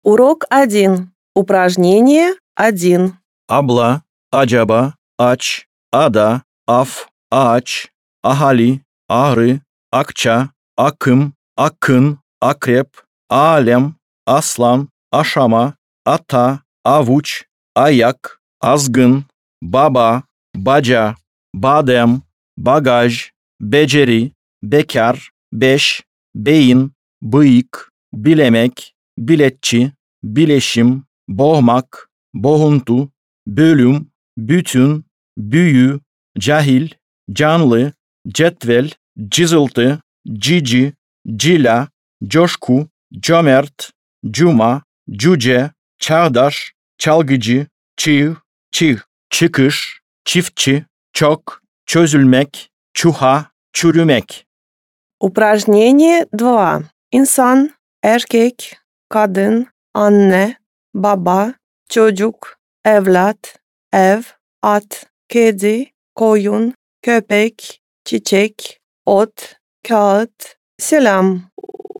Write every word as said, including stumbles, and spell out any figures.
Урок один. Упражнение один. Abla, acaba, aç, ada, af, ağaç, ahali, ağrı, akça, akım, akın, akrep, alem, aslan, aşama, ata, avuç, ayak, azgın, baba, baca, badem, bagaj, beceri, bekar, beş, beyin, bıyık, bilemek, biletçi, bileşim, boğmak, boğuntu, bölüm, bütün, büyü, cahil, canlı, cetvel, cızıltı, cici, cila, coşku, cömert, cuma, cüce, çağdaş, çalgıcı, çığ, çığ, çıkış, çiftçi, çok, çözülmek, çuha, çürümek. Упражнение два. İnsan, erkek, kadın, anne, baba, çocuk, evlat, ev, at, kedi, koyun, köpek, çiçek, ot, kağıt. Selam.